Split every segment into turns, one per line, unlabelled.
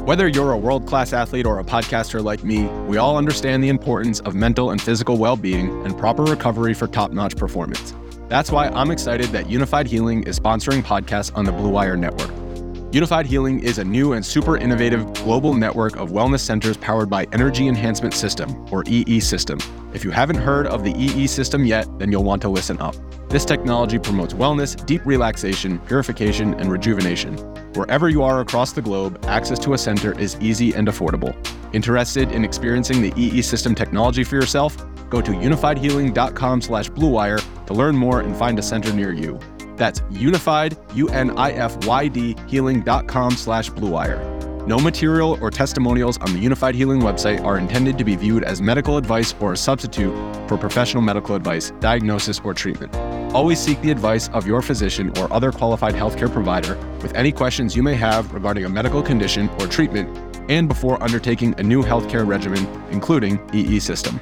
Whether you're a world-class athlete or a podcaster like me, we all understand the importance of mental and physical well-being and proper recovery for top-notch performance. That's why I'm excited that Unified Healing is sponsoring podcasts on the Blue Wire Network. Unified Healing is a new and super innovative global network of wellness centers powered by Energy Enhancement System, or EE System. If you haven't heard of the EE System yet, then you'll want to listen up. This technology promotes wellness, deep relaxation, purification, and rejuvenation. Wherever you are across the globe, access to a center is easy and affordable. Interested in experiencing the EE System technology for yourself? Go to unifiedhealing.com/bluewire to learn more and find a center near you. That's unified, UNIFYD, healing.com/bluewire. No material or testimonials on the Unified Healing website are intended to be viewed as medical advice or a substitute for professional medical advice, diagnosis, or treatment. Always seek the advice of your physician or other qualified healthcare provider with any questions you may have regarding a medical condition or treatment and before undertaking a new healthcare regimen, including EE System.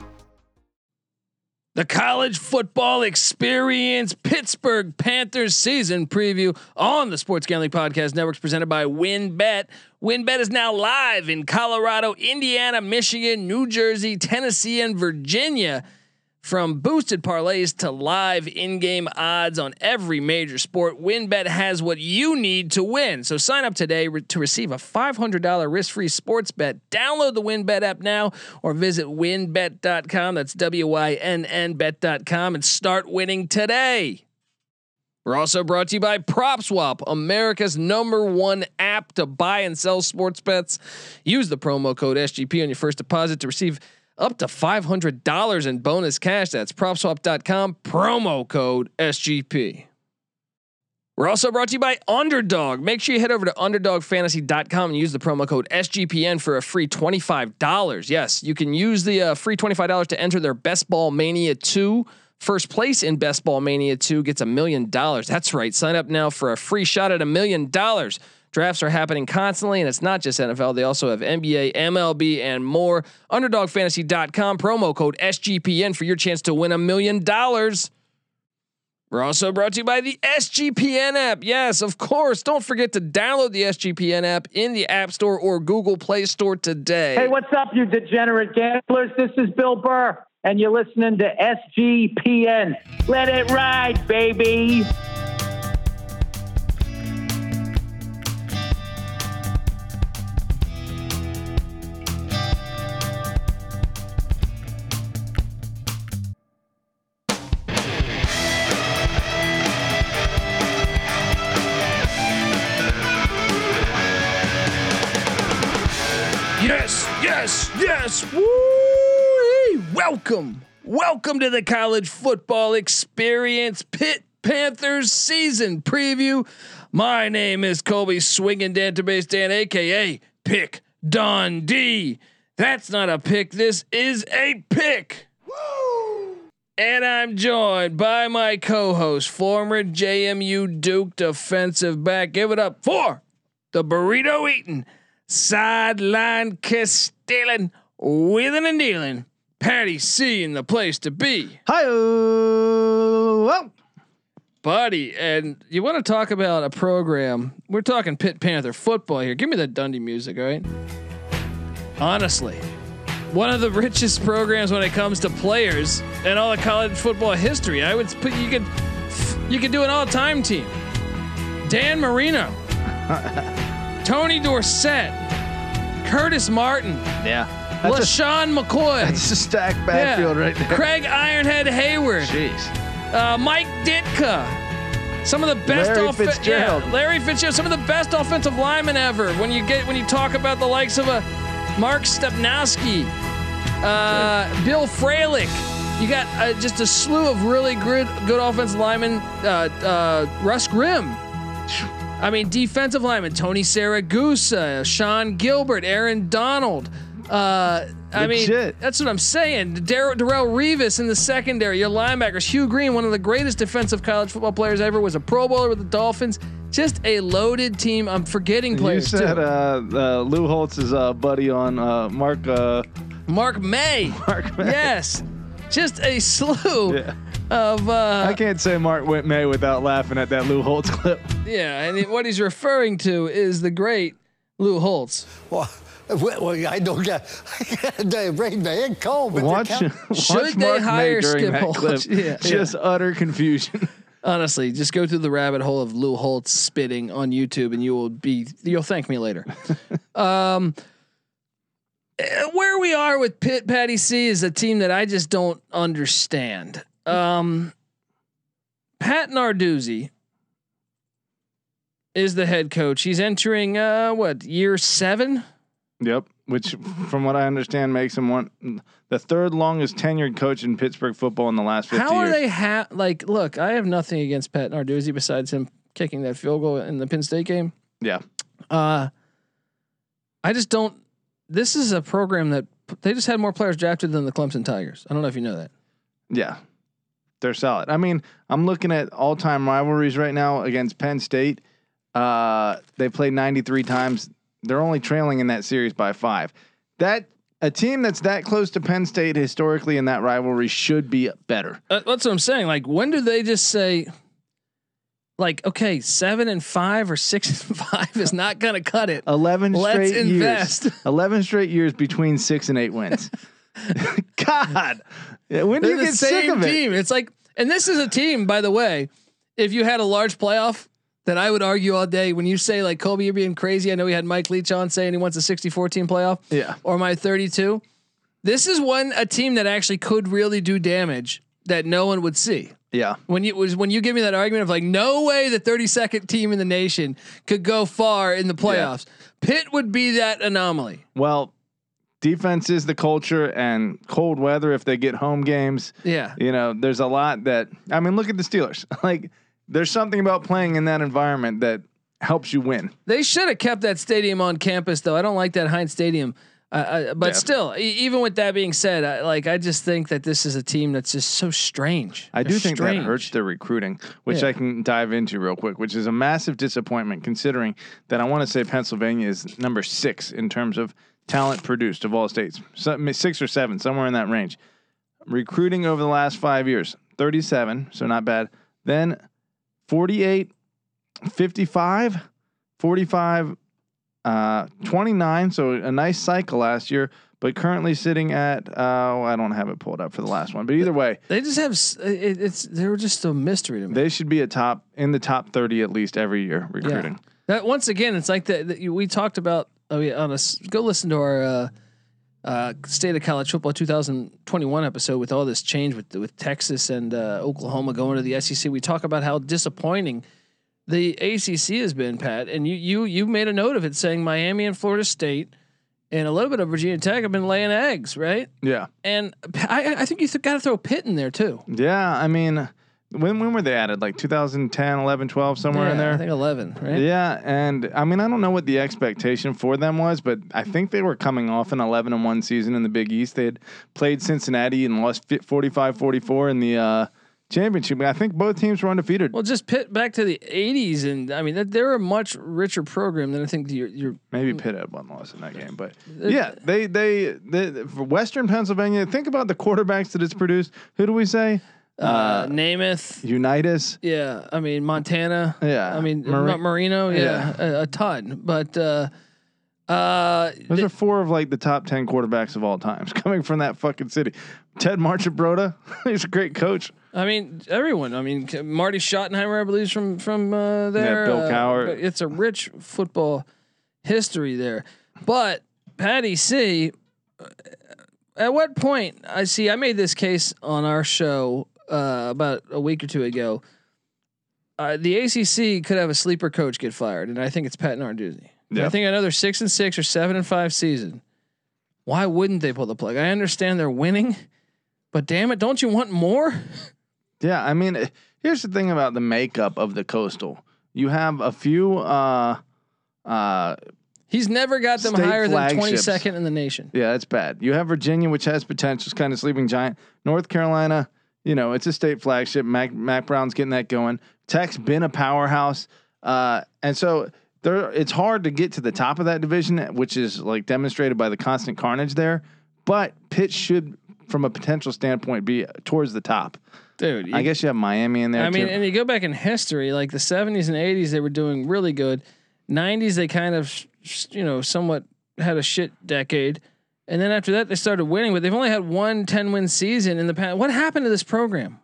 The College Football Experience Pittsburgh Panthers season preview on the Sports Gambling Podcast Network is presented by WynnBET. WynnBET is now live in Colorado, Indiana, Michigan, New Jersey, Tennessee, and Virginia. From boosted parlays to live in-game odds on every major sport, WynnBET has what you need to win. So sign up today to receive a $500 risk-free sports bet. Download the WynnBET app now or visit wynnbet.com. That's WYNN bet.com and start winning today. We're also brought to you by PropSwap, America's #1 app to buy and sell sports bets. Use the promo code SGP on your first deposit to receive up to $500 in bonus cash. That's PropSwap.com, promo code SGP. We're also brought to you by Underdog. Make sure you head over to UnderdogFantasy.com and use the promo code SGPN for a free $25. Yes, you can use the free $25 to enter their Best Ball Mania 2. First place in Best Ball Mania 2 gets $1 million. That's right. Sign up now for a free shot at $1 million. Drafts are happening constantly, and it's not just NFL. They also have NBA, MLB, and more. UnderdogFantasy.com, promo code SGPN for your chance to win $1 million. We're also brought to you by the SGPN app. Yes, of course. Don't forget to download the SGPN app in the App Store or Google Play Store today.
Hey, what's up, you degenerate gamblers? This is Bill Burr, and you're listening to SGPN. Let it ride, baby.
Yes. Woo! Welcome to the College Football Experience Pitt Panthers season preview. My name is Colby Swinging Database Dan, aka Pick Dundee. That's not a pick. This is a pick. Woo! And I'm joined by my co-host, former JMU Duke defensive back. Give it up for the burrito eating, sideline kiss stealing, wheeling and dealing, Patty C in the place to be.
Hi,
buddy. And you want to talk about a program? We're talking Pitt Panther football here. Give me the Dundee music, all right? Honestly, one of the richest programs when it comes to players in all of college football history. I would put you could do an all-time team. Dan Marino, Tony Dorsett, Curtis Martin, LaShawn McCoy.
That's a stacked backfield right there.
Craig Ironhead Hayward.
Jeez.
Mike Ditka. Some of the best
Larry Fitzgerald.
Larry Fitzgerald. Some of the best offensive linemen ever. When you talk about the likes of a Mark Stepnowski, Bill Fralick. You got just a slew of really good offensive linemen. Russ Grimm. I mean, defensive linemen, Tony Saragusa, Sean Gilbert, Aaron Donald. I mean, that's what I'm saying. Darrell Revis in the secondary, your linebackers, Hugh Green, one of the greatest defensive college football players ever, was a Pro Bowler with the Dolphins. Just a loaded team. I'm forgetting players.
You said Lou Holtz's buddy on Mark
May.
Mark May.
Yes, just a slew of.
I can't say Mark May without laughing at that Lou Holtz clip.
Yeah, and what he's referring to is the great Lou Holtz.
Well, I don't get the brain man cold.
Watch
Should they
Mark
hire
May during
Skip
that
Holtz?
clip.
Yeah,
Just utter confusion.
Honestly, just go through the rabbit hole of Lou Holtz spitting on YouTube, and you'll thank me later. Where we are with Patty C is a team that I just don't understand. Pat Narduzzi is the head coach. He's entering year 7?
Yep. Which, from what I understand, makes him the third longest tenured coach in Pittsburgh football in the last 50 years.
How are they look, I have nothing against Pat Narduzzi besides him kicking that field goal in the Penn State game.
Yeah.
I just don't. This is a program that they just had more players drafted than the Clemson Tigers. I don't know if you know that.
Yeah. They're solid. I mean, I'm looking at all-time rivalries right now against Penn State. They played 93 times. They're only trailing in that series by 5. A team that's that close to Penn State historically in that rivalry should be better.
That's what I'm saying. Like, when do they just say, like, okay, 7-5 or 6-5 is not going to cut it.
11
Let's
straight
invest.
years. 11 straight years between 6 and 8 wins. God, when do
They're
you get
the
sick
same
of it?
team. It's like, and this is a team, by the way, if you had a large playoff, that I would argue all day. When you say like, Kobe, you're being crazy. I know we had Mike Leach on saying he wants a 64 team playoff.
Yeah.
Or my 32. This is a team that actually could really do damage that no one would see.
Yeah.
When you give me that argument of like, no way the 32nd team in the nation could go far in the playoffs. Yeah. Pitt would be that anomaly.
Well, defense is the culture, and cold weather if they get home games.
Yeah.
You know, there's a lot that, I mean, look at the Steelers. Like, there's something about playing in that environment that helps you win.
They should have kept that stadium on campus, though. I don't like that Heinz Stadium. But still, even with that being said, I just think that this is a team that's just so strange.
I do think that hurts their recruiting, which I can dive into real quick, which is a massive disappointment considering that I want to say Pennsylvania is number 6 in terms of talent produced of all states, 6 or 7, somewhere in that range. Recruiting over the last 5 years, 37, so not bad. Then 48, 55, 45, 29. So a nice cycle last year, but currently sitting at, I don't have it pulled up for the last one, but either way,
they just have, they were just a mystery to me.
They should be in the top 30 at least every year recruiting.
Yeah. That once again, it's like that we talked about, go listen to our, State of College Football 2021 episode with all this change with Texas and Oklahoma going to the SEC. We talk about how disappointing the ACC has been, Pat, and you made a note of it, saying Miami and Florida State and a little bit of Virginia Tech have been laying eggs, right?
Yeah,
and I think you got to throw Pitt in there too.
Yeah, I mean, when were they added? Like 2010, 11, 12, somewhere in there?
I think 11, right?
Yeah, and I mean, I don't know what the expectation for them was, but I think they were coming off an 11-1 season in the Big East. They had played Cincinnati and lost 45-44 in the championship. I think both teams were undefeated.
Well, just Pitt back to the 80s, and I mean, they're a much richer program than I think you're
maybe Pitt had one loss in that game, but yeah, they for Western Pennsylvania. Think about the quarterbacks that it's produced. Who do we say?
Namath,
Unitas.
Yeah, I mean Montana.
Yeah,
I mean Marino. Yeah, a ton. But those
are 4 of like the top 10 quarterbacks of all times coming from that fucking city. Ted Marchibroda, he's a great coach.
I mean everyone. I mean Marty Schottenheimer, I believe, is from there.
Yeah, Bill Cowher.
It's a rich football history there. But Patty C. At what point I made this case on our show about a week or 2 ago. The ACC could have a sleeper coach get fired, and I think it's Pat Narduzzi. Yeah. I think another 6-6 or 7-5 season. Why wouldn't they pull the plug? I understand they're winning, but damn it, don't you want more?
Yeah, I mean, here's the thing about the makeup of the Coastal. You have a few.
He's never got them higher than 22nd in the nation.
Yeah, that's bad. You have Virginia, which has potential, is kind of sleeping giant. North Carolina, you know, it's a state flagship. Mac Brown's getting that going. Tech's been a powerhouse, and so it's hard to get to the top of that division, which is like demonstrated by the constant carnage there. But Pitt should, from a potential standpoint, be towards the top.
Dude,
I guess you have Miami in there.
I mean,
too.
and you go back in history, like the 70s and 80s, they were doing really good. 90s, they kind of somewhat had a shit decade. And then after that, they started winning, but they've only had 1 10-win season in the past. What happened to this program?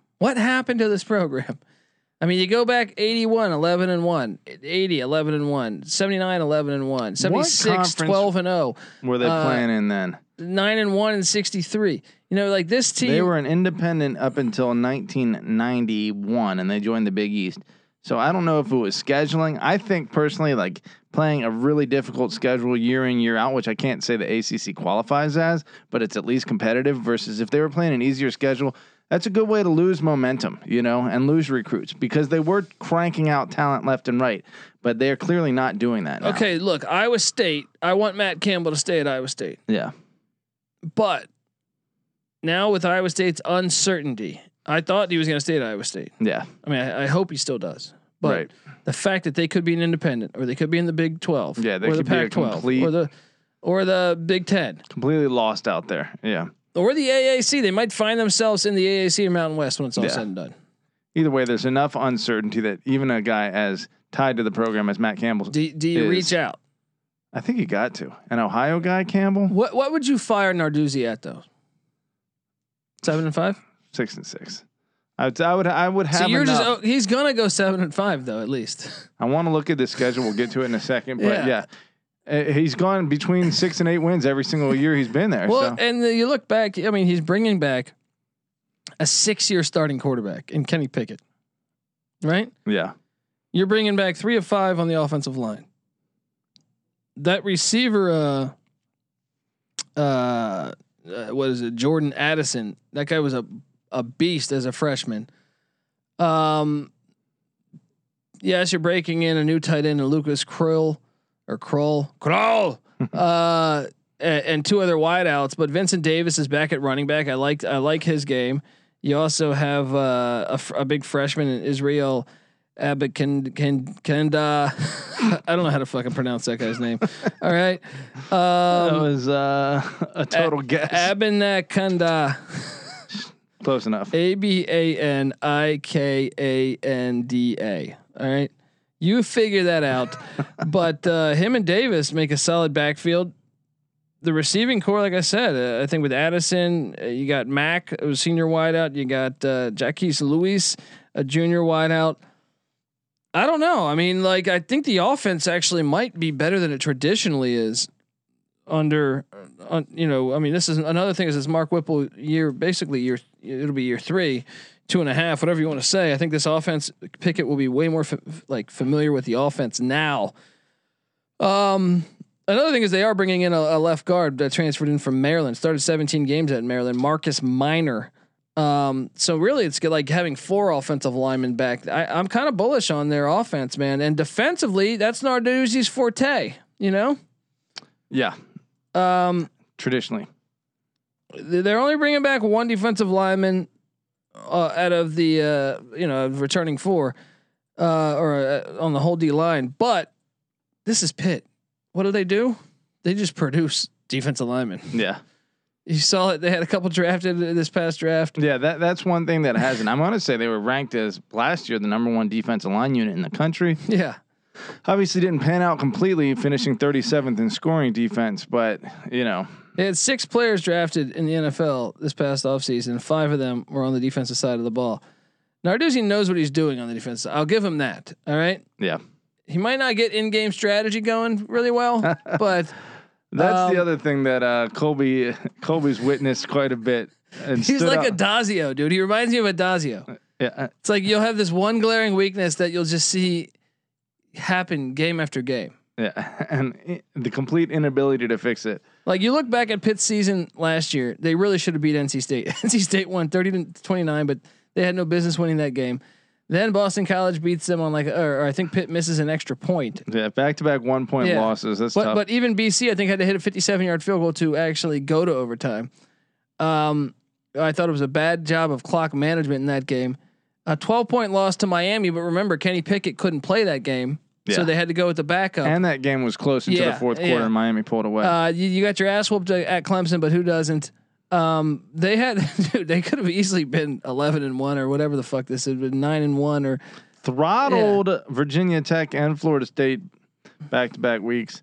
I mean, you go back 81, 11-1, 80, 11-1, 79, 11-1, 76, 12-0.
Were they playing in then?
9-1 and 63. Like this team.
They were an independent up until 1991, and they joined the Big East. So I don't know if it was scheduling. I think personally, like playing a really difficult schedule year in, year out, which I can't say the ACC qualifies as, but it's at least competitive versus if they were playing an easier schedule, that's a good way to lose momentum, and lose recruits because they were cranking out talent left and right, but they're clearly not doing that now.
Okay, look, Iowa State, I want Matt Campbell to stay at Iowa State.
Yeah.
But now with Iowa State's uncertainty, I thought he was going to stay at Iowa State.
Yeah.
I mean, I hope he still does. But
right.
The fact that they could be an independent, or they could be in the Big 12,
yeah, they
or the
could be a
Pac-12,
complete,
or the Big 10,
completely lost out there. Yeah.
Or the AAC, they might find themselves in the AAC or Mountain West when it's all said and done.
Either way, there's enough uncertainty that even a guy as tied to the program as Matt Campbell.
Do you reach out?
I think you got to. An Ohio guy, Campbell.
What would you fire Narduzzi at though? 7-5.
6-6. I would have.
So you're
enough.
he's gonna go 7-5 though at least.
I want to look at the schedule. We'll get to it in a second, but yeah. He's gone between 6 and 8 wins every single year he's been there.
Well, and you look back. I mean, he's bringing back a 6-year starting quarterback in Kenny Pickett, right?
Yeah.
You're bringing back 3 of 5 on the offensive line. That receiver, what is it? Jordan Addison. That guy was a beast as a freshman. Yes, you're breaking in a new tight end, Lucas Krull, and 2 other wideouts. But Vincent Davis is back at running back. I like his game. You also have a big freshman in Israel Abikanda. I don't know how to fucking pronounce that guy's name. All right,
that was a total guess.
Abinakanda.
Close enough.
Abanikanda. All right. You figure that out. But him and Davis make a solid backfield. The receiving core, like I said, I think with Addison, you got Mack, it was senior wideout. You got Jaquez Lewis, a junior wideout. I don't know. I mean, like, I think the offense actually might be better than it traditionally is under, I mean, this is another thing is this Mark Whipple year, basically it'll be year 3, 2.5, whatever you want to say. I think this offense, Pickett will be way more familiar with the offense now. Another thing is they are bringing in a left guard that transferred in from Maryland, started 17 games at Maryland, Marcus Minor. So really it's like having 4 offensive linemen back. I'm kind of bullish on their offense, man. And defensively, that's Narduzzi's forte,
Yeah. Traditionally.
They're only bringing back 1 defensive lineman out of the returning 4 on the whole D line. But this is Pitt. What do? They just produce defensive linemen.
Yeah.
You saw it. They had a couple drafted this past draft.
Yeah, that's one thing that hasn't. I'm going to say they were ranked as last year the number 1 defensive line unit in the country.
Yeah.
Obviously didn't pan out completely, finishing 37th in scoring defense, but
They had 6 players drafted in the NFL this past offseason. 5 of them were on the defensive side of the ball. Narduzzi knows what he's doing on the defense side. I'll give him that. All right.
Yeah.
He might not get in-game strategy going really well, but
that's the other thing that Colby's witnessed quite a bit. And
he's like Adazio, dude. He reminds me of Adazio.
Yeah.
It's like you'll have this one glaring weakness that you'll just see happen game after game.
Yeah, and the complete inability to fix it.
Like you look back at Pitt's season last year, they really should have beat NC State. NC State won 30-29, but they had no business winning that game. Then Boston College beats them on or I think Pitt misses an extra point.
Yeah, back-to-back 1-point losses. That's tough.
But even BC, I think, had to hit a 57-yard field goal to actually go to overtime. I thought it was a bad job of clock management in that game. A 12-point loss to Miami, but remember Kenny Pickett couldn't play that game, so they had to go with the backup.
And that game was close into the 4th quarter, and Miami pulled away.
You got your ass whooped at Clemson, but who doesn't? They could have easily been 11-1 or whatever the fuck this had been 9-1 or
throttled Virginia Tech and Florida State back-to-back weeks.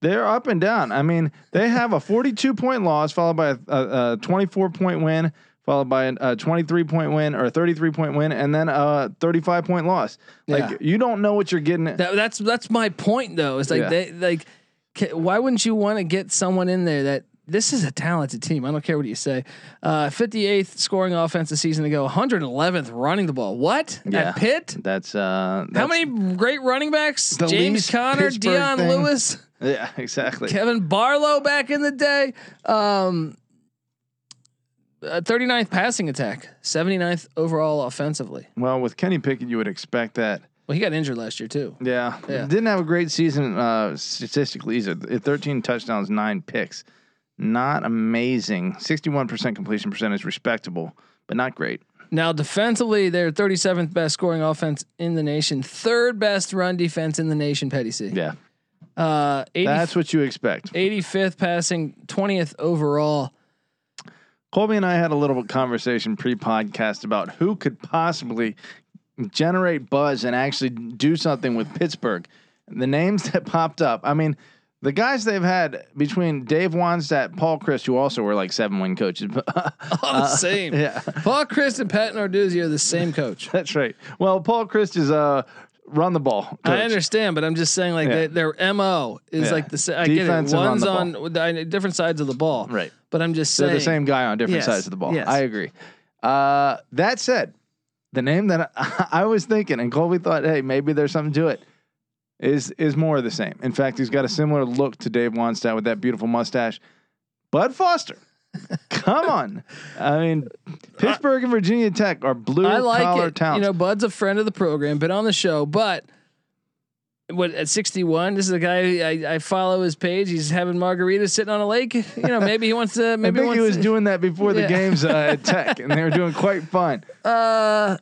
They're up and down. I mean, they have a 42-point loss followed by a 24-point win, followed by a 23-point win or a 33-point win, and then a 35-point loss. Like you don't know what you're getting.
That's my point though. It's like why wouldn't you want to get someone in there that this is a talented team? I don't care what you say. 58th scoring offense a season ago, 111th running the ball. What at Pitt?
That's
how many great running backs? James Conner,
Pittsburgh
Deion
thing.
Lewis.
Yeah, exactly.
Kevin Barlow back in the day. 39th passing attack, 79th overall offensively.
Well, with Kenny Pickett, you would expect that.
Well, he got injured last year too.
Yeah. Didn't have a great season statistically either. 13 touchdowns, 9 picks. Not amazing. 61% completion percentage, respectable, but not great.
Now defensively, they're 37th best scoring offense in the nation, 3rd best run defense in the nation. Petty C.
Yeah.
80,
That's what you expect.
85th passing, 20th overall.
Colby and I had a little conversation pre-podcast about who could possibly generate buzz and actually do something with Pittsburgh. The names that popped up. I mean, the guys they've had between Dave Wannstedt, Paul Chryst, who also were like 7-win coaches.
All the same.
Yeah.
Paul Chryst and Pat Narduzzi are the same coach.
That's right. Well, Paul Chryst is run the ball coach.
I understand, but I'm just saying like their MO is like the I
Defense
get it.
and
One's
run the
on different sides of the ball.
Right.
But I'm just
They're
saying
the same guy on different sides of the ball. Yes. I agree. That said, the name that I was thinking, and Colby thought, hey, maybe there's something to it, is more of the same. In fact, he's got a similar look to Dave Wannstedt with that beautiful mustache. Bud Foster. Come on. I mean, Pittsburgh and Virginia Tech are blue collar towns.
You know, Bud's a friend of the program, been on the show, but at 61, this is a guy I follow his page. He's having margaritas sitting on a lake. You know, maybe he wants to. Maybe
I think he was doing that before the games at Tech, and they were doing quite fine.
I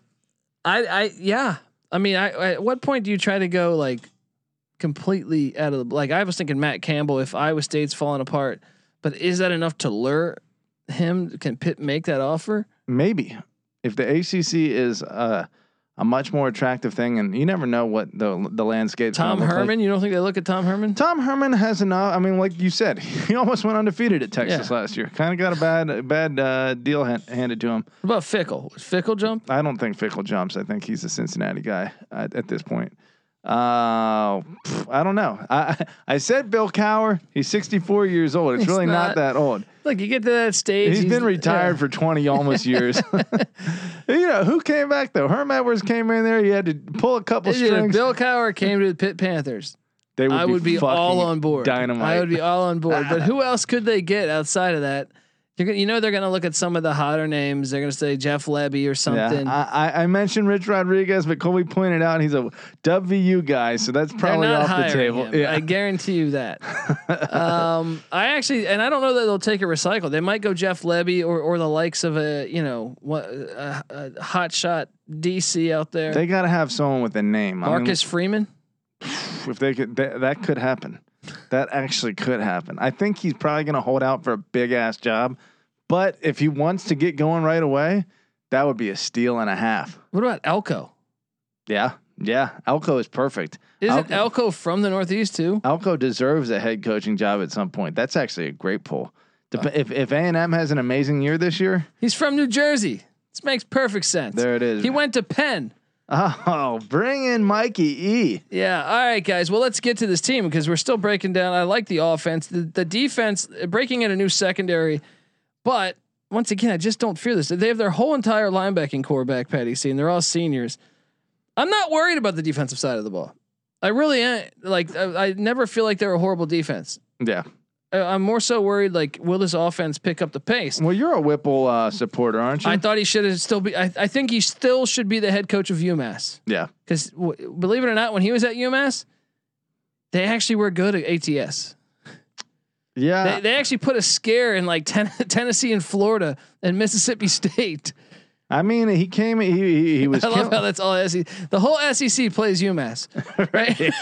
mean, at what point do you try to go like completely out of the like? I was thinking Matt Campbell if Iowa State's falling apart, but is that enough to lure him? Can Pitt make that offer?
Maybe if the ACC is a much more attractive thing, and you never know what the landscape.
Tom Herman, you don't think they look at Tom Herman?
Tom Herman has enough. I mean, like you said, he almost went undefeated at Texas last year. Kind of got a bad deal handed to him.
What about Fickle? Was Fickle jump?
I don't think Fickle jumps. I think he's a Cincinnati guy at this point. I don't know. I said Bill Cowher. He's 64 years old. It's really not that old.
Look, you get to that stage.
He's been retired for 20 almost years. You know, who came back though? Herm Edwards came in there. He had to pull a couple strings.
If Bill Cowher came to the Pitt Panthers, I would be all on board.
Dynamite.
I would be all on board. But who else could they get outside of that? You know they're going to look at some of the hotter names. They're going to say Jeff Lebby or something.
Yeah, I mentioned Rich Rodriguez, but Colby pointed out he's a WVU guy, so that's probably off the table.
Him. Yeah. I guarantee you that. I actually, and I don't know that they'll take a recycle. They might go Jeff Lebby or the likes of a hot shot DC out there.
They got to have someone with a name.
Marcus Freeman.
If they could, that could happen. That actually could happen. I think he's probably going to hold out for a big ass job, but if he wants to get going right away, that would be a steal and a half.
What about Elko?
Yeah. Elko is perfect.
Isn't Elko from the Northeast too?
Elko deserves a head coaching job at some point. That's actually a great pull. If A&M has an amazing year this year,
he's from New Jersey. This makes perfect sense.
There it is.
He went to Penn.
Oh, bring in Mikey E.
Yeah. All right, guys. Well, let's get to this team because we're still breaking down. I like the offense, the defense, breaking in a new secondary. But once again, I just don't fear this. They have their whole entire linebacking core back, Patty C, and they're all seniors. I'm not worried about the defensive side of the ball. I really am. Like, I never feel like they're a horrible defense.
Yeah.
I'm more so worried, like, will this offense pick up the pace?
Well, you're a Whipple supporter, aren't you?
I thought he should have still be. I think he still should be the head coach of UMass.
Yeah.
Because believe it or not, when he was at UMass, they actually were good at ATS.
Yeah.
They actually put a scare in like Tennessee and Florida and Mississippi State.
I mean, he came. He was.
I love how that's all SEC. The whole SEC plays UMass, right?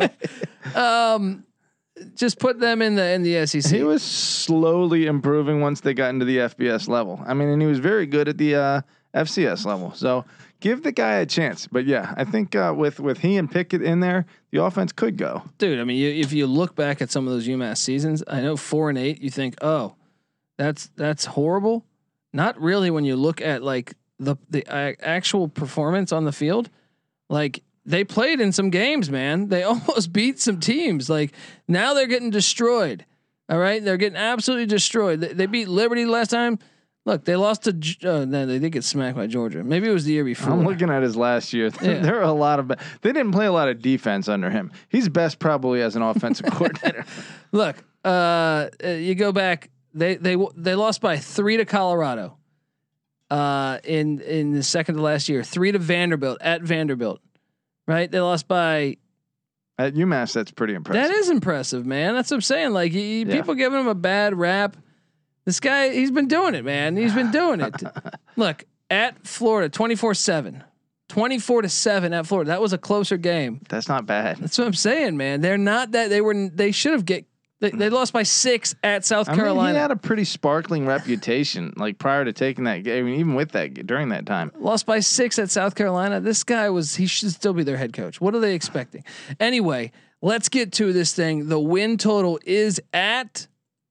Just put them in the SEC.
He was slowly improving once they got into the FBS level. I mean, and he was very good at the FCS level. So give the guy a chance. But yeah, I think with he and Pickett in there, the offense could go.
Dude, I mean, if you look back at some of those UMass seasons, I know 4-8. You think, oh, that's horrible. Not really when you look at like the actual performance on the field. Like they played in some games, man. They almost beat some teams. Like now they're getting destroyed. All right, they're getting absolutely destroyed. They beat Liberty last time. Look, they lost to. No, they did get smacked by Georgia. Maybe it was the year before.
I'm looking at his last year.
Yeah.
There are a lot of. They didn't play a lot of defense under him. He's best probably as an offensive coordinator.
Look, you go back. They lost by 3 to Colorado. In the second to last year, 3 to Vanderbilt at Vanderbilt. Right, they lost by.
At UMass, that's pretty impressive.
That is impressive, man. That's what I'm saying. Like people giving him a bad rap. This guy, he's been doing it, man. He's been doing it. Look, at Florida, 24-7, 24-7 at Florida. That was a closer game.
That's not bad.
That's what I'm saying, man. They're not that. They should have they lost by 6 at South Carolina.
Mean, he had a pretty sparkling reputation, like prior to taking that game. I mean, even with that during that time,
lost by 6 at South Carolina. This guy he should still be their head coach. What are they expecting? Anyway, let's get to this thing. The win total is at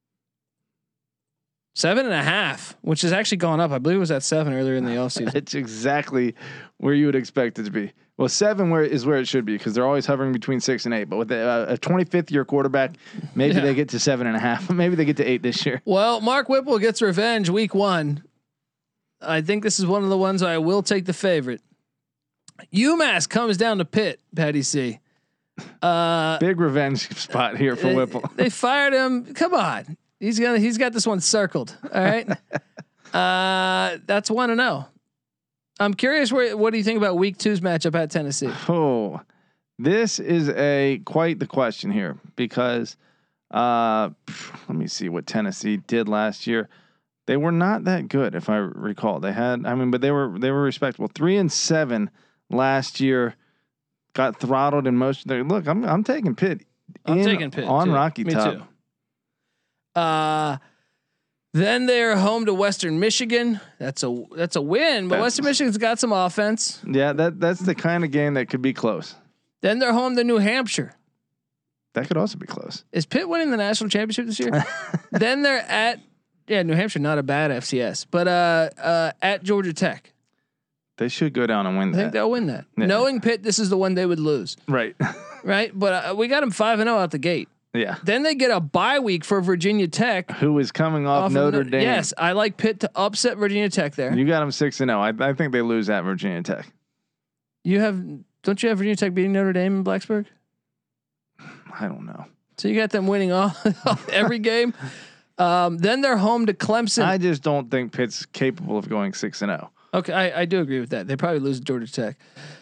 7.5, which has actually gone up. I believe it was at 7 earlier in the offseason.
It's exactly where you would expect it to be. Well, 7 is where it should be because they're always hovering between 6 and 8. But with a 25th year quarterback, maybe they get to 7.5. Maybe they get to 8 this year.
Well, Mark Whipple gets revenge week 1. I think this is one of the ones I will take the favorite. UMass comes down to Pitt, Patty C.
Big revenge spot here for Whipple.
They fired him. Come on. He's got this one circled. All right. That's 1-0. I'm curious what do you think about week 2's matchup at Tennessee?
Oh, this is quite the question here because let me see what Tennessee did last year. They were not that good, if I recall. But they were respectable. 3-7 last year. Got throttled in most of their. Look, I'm taking Pitt.
I'm taking Pitt
on
too.
Rocky
Me
Top.
too. Then they're home to Western Michigan. That's a win, but Western Michigan's got some offense.
Yeah, that's the kind of game that could be close.
Then they're home to New Hampshire.
That could also be close.
Is Pitt winning the national championship this year? Then they're at New Hampshire, not a bad FCS, but at Georgia Tech.
They should go down and win that.
I think they'll win that.
Yeah.
Knowing Pitt, this is the one they would lose.
Right.
Right, but we got them 5-0 out the gate.
Yeah.
Then they get a bye week for Virginia Tech,
who is coming off Notre Dame.
Yes, I like Pitt to upset Virginia Tech there.
You got them 6-0. I think they lose at Virginia Tech.
Don't you have Virginia Tech beating Notre Dame in Blacksburg?
I don't know.
So you got them winning all every game. Then they're home to Clemson.
I just don't think Pitt's capable of going 6-0.
Okay, I do agree with that. They probably lose to Georgia Tech.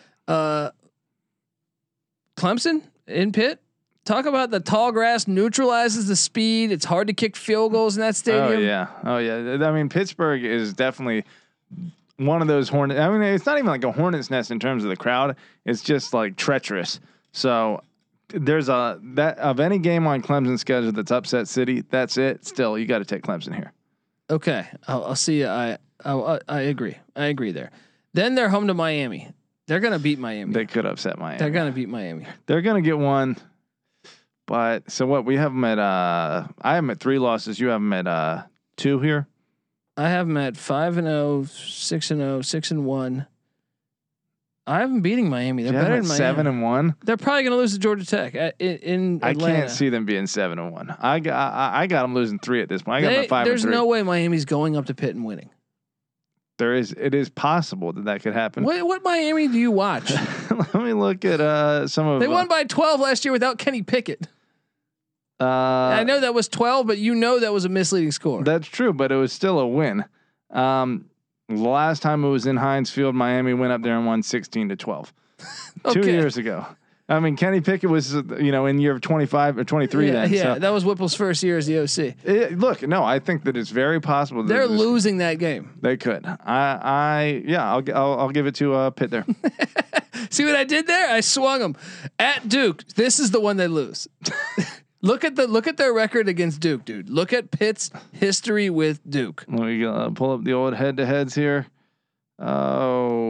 Clemson in Pitt. Talk about the tall grass neutralizes the speed. It's hard to kick field goals in that stadium.
Oh yeah. I mean, Pittsburgh is definitely one of those Hornets. I mean, it's not even like a hornet's nest in terms of the crowd. It's just like treacherous. So there's that of any game on Clemson's schedule that's upset city. That's it. Still, you got to take Clemson here.
Okay, I'll see. I agree. I agree there. Then they're home to Miami. They're gonna beat Miami.
They could upset Miami.
They're gonna beat Miami.
They're gonna get one. But so what? We have them at. I have them at 3 losses. You have them at 2 here.
I have them at 5-0, 6-0, 6-1. I have them beating Miami. They're better than Miami.
7-1.
They're probably going to lose to Georgia Tech in Atlanta.
I can't see them being 7-1. I got them losing 3 at this point. I got them at 5-3.
There's no way Miami's going up to Pitt and winning.
It is possible that could happen.
What Miami do you watch?
Let me look at some of.
They won by 12 last year without Kenny Pickett. I know that was 12, but that was a misleading score.
That's true, but it was still a win. The last time it was in Heinz Field, Miami went up there and won 16-12.
Okay.
2 years ago. I mean, Kenny Pickett was, in year 25 or 23 then.
Yeah,
so.
that was Whipple's first year as the OC.
Look, I think that it's very possible. That
They're losing that game.
They could. I'll give it to Pitt there.
See what I did there? I swung them at Duke. This is the one they lose. Look at their record against Duke, dude. Look at Pitt's history with Duke.
Let me pull up the old head-to-heads here. Oh,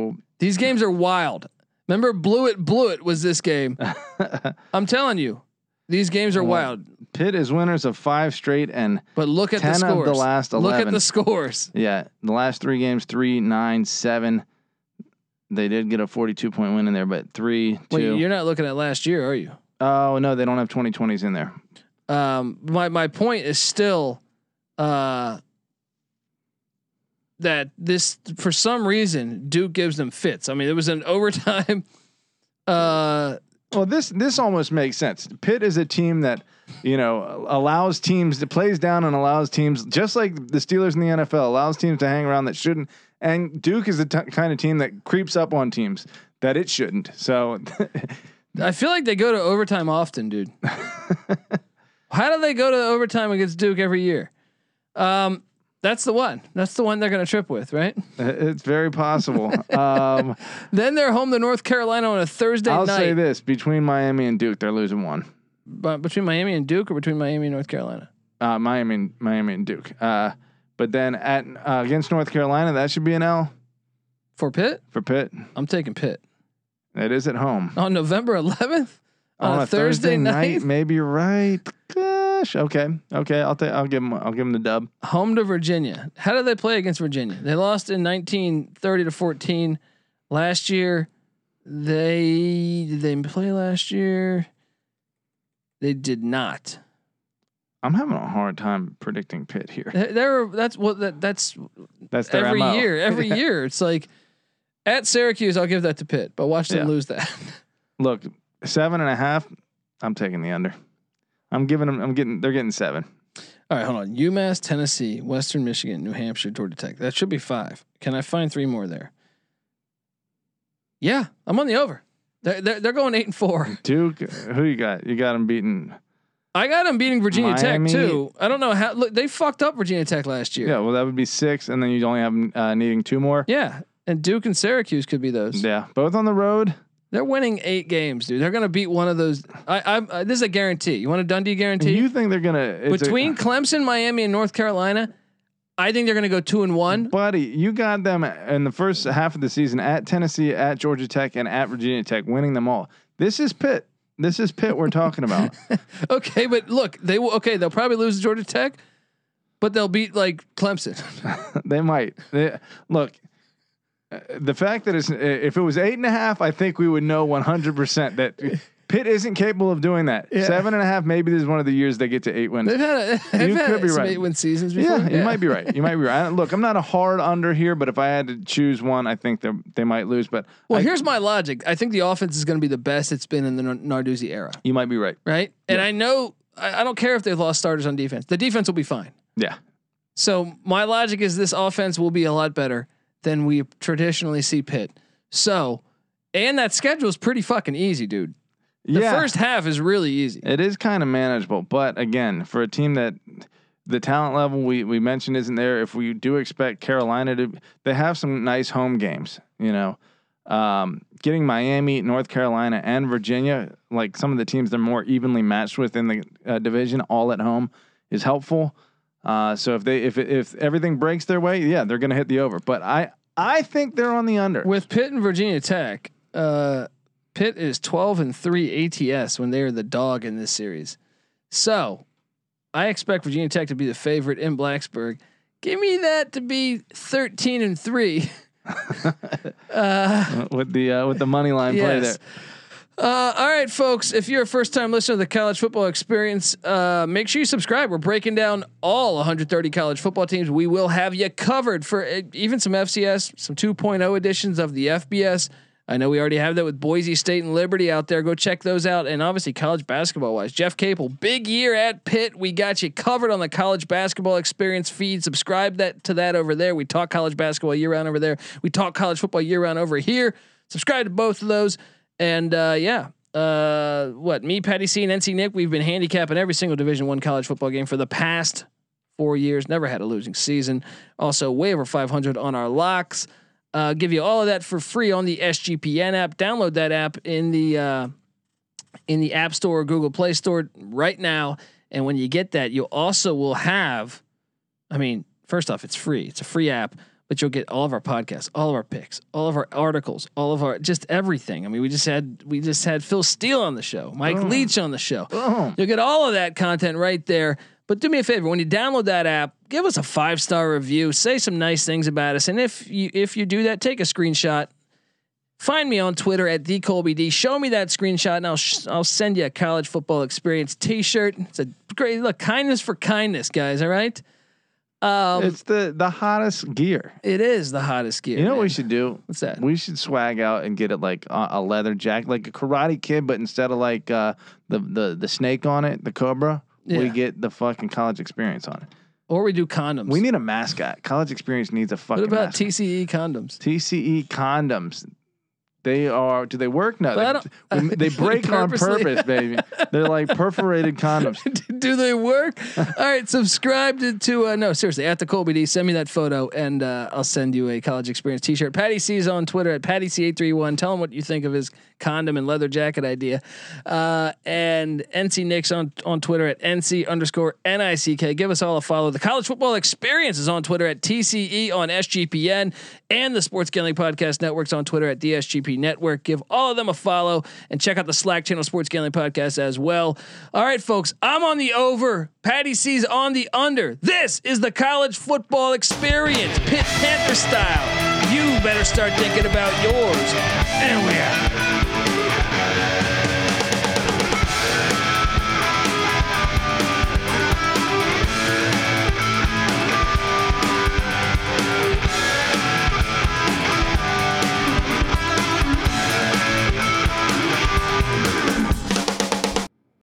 These games are wild. Remember, blew it was this game. I'm telling you, these games are wild.
Pitt is winners of 5 straight,
but look at
10
the scores.
of the last 11.
Look at the scores.
Yeah, the last 3 games, 3, 9, 7. They did get a 42-point win in there, but 3, 2.
Wait, you're not looking at last year, are you?
Oh no, they don't have 2020s in there.
My point is still that this, for some reason, Duke gives them fits. I mean, it was an overtime.
Well, this almost makes sense. Pitt is a team that, allows teams to plays down and allows teams, just like the Steelers in the NFL, allows teams to hang around that shouldn't. And Duke is the kind of team that creeps up on teams that it shouldn't. So
I feel like they go to overtime often, dude. How do they go to overtime against Duke every year? That's the one. That's the one they're going to trip with, right?
It's very possible.
Then they're home to North Carolina on a Thursday night.
I'll say this: between Miami and Duke, they're losing one.
But between Miami and Duke, or between Miami and North Carolina?
Miami and Duke. But then at against North Carolina, that should be an L
for Pitt.
For Pitt,
I'm taking Pitt.
It is at home
on November 11th
on a Thursday night. Maybe you're right. Gosh. Okay. I'll give them the dub.
Home to Virginia. How did they play against Virginia? They lost in 1930-14 last year. Did they play last year? They did not.
I'm having a hard time predicting Pitt here.
That's their
every
MO. Year. Every year, it's like at Syracuse, I'll give that to Pitt, but watch them lose that.
Look, 7.5. I'm taking the under. They're getting 7.
All right, hold on. UMass, Tennessee, Western Michigan, New Hampshire, Georgia Tech. That should be 5. Can I find 3 more there? Yeah, I'm on the over. They're going 8-4.
Duke, who you got? You got them beating.
I got them beating Virginia
Miami.
Tech too. I don't know how. Look, they fucked up Virginia Tech last year.
Yeah, well, that would be 6, and then you'd only have needing 2 more.
Yeah, and Duke and Syracuse could be those.
Yeah, both on the road.
They're winning 8 games, dude. They're gonna beat one of those. This is a guarantee. You want a Dundee guarantee?
You think they're gonna
between Clemson, Miami, and North Carolina? I think they're gonna go 2-1.
Buddy, you got them in the first half of the season at Tennessee, at Georgia Tech, and at Virginia Tech, winning them all. This is Pitt. We're talking about.
Okay, but look, they'll probably lose to Georgia Tech, but they'll beat like Clemson.
They might. Look, the fact that if it was 8.5, I think we would know 100% that Pitt isn't capable of doing that. Yeah. 7.5, maybe this is one of the years they get to 8 wins.
They've had some 8-win seasons before.
Yeah, you might be right. Look, I'm not a hard under here, but if I had to choose one, I think they might lose. But
here's my logic. I think the offense is going to be the best it's been in the Narduzzi era.
You might be right.
Right? And I know I don't care if they've lost starters on defense. The defense will be fine.
Yeah.
So my logic is this offense will be a lot better than we traditionally see Pitt. So, and that schedule is pretty fucking easy, dude. The first half is really easy.
It is kind of manageable, but again, for a team that the talent level we mentioned isn't there. If we do expect Carolina they have some nice home games. Getting Miami, North Carolina, and Virginia, like some of the teams they're more evenly matched with in the division, all at home, is helpful. So if everything breaks their way, they're going to hit the over. But I think they're on the under
with Pitt and Virginia Tech. Pitt is 12-3 ATS when they are the dog in this series. So I expect Virginia Tech to be the favorite in Blacksburg. Give me that to be 13-3.
With the money line play there.
All right, folks. If you're a first-time listener to the College Football Experience, make sure you subscribe. We're breaking down all 130 college football teams. We will have you covered for even some FCS, some 2.0 editions of the FBS. I know we already have that with Boise State and Liberty out there. Go check those out. And obviously college basketball wise, Jeff Capel, big year at Pitt. We got you covered on the College Basketball Experience feed. Subscribe to that over there. We talk college basketball year round over there. We talk college football year round over here. Subscribe to both of those. And me, Patty C, and NC Nick, we've been handicapping every single Division I college football game for the past 4 years. Never had a losing season. Also way over 500 on our locks. Give you all of that for free on the SGPN app. Download that app in the App Store or Google Play Store right now. And when you get that, you also will have, first off, it's free. It's a free app, but you'll get all of our podcasts, all of our picks, all of our articles, all of our just everything. I mean, we just had Phil Steele on the show, Mike Leach on the show. You'll get all of that content right there. But do me a favor, when you download that app, give us a 5-star review, say some nice things about us, and if you do that, take a screenshot. Find me on Twitter at @DColbyD. Show me that screenshot, and I'll send you a College Football Experience T-shirt. It's a great look. Kindness for kindness, guys. All right.
It's the hottest gear.
It is the hottest gear.
You know what we should do?
What's that?
We should swag out and get it like a leather jacket, like a Karate Kid, but instead of like the snake on it, the cobra, we get the fucking College Experience on it.
Or we do condoms.
We need a mascot. College Experience needs a fucking.
What about
mascot.
TCE condoms?
TCE condoms. They are. Do they work? No, they break on purpose, baby. They're like perforated condoms.
Do they work? All right, subscribe to no, seriously, at the Colby D. Send me that photo, and I'll send you a College Experience T-shirt. Patty C is on Twitter at PattyC831. Tell him what you think of his condom and leather jacket idea. And NC Nick's on Twitter at NC_NICK. Give us all a follow. The College Football Experience is on Twitter at TCE on SGPN, and the Sports Gambling Podcast Network's on Twitter at DSGP Network. Give all of them a follow and check out the Slack channel Sports Gambling Podcast as well. All right, folks, I'm on the over. Patty C's on the under. This is the College Football Experience, Pitt Panther style. You better start thinking about yours. And we out.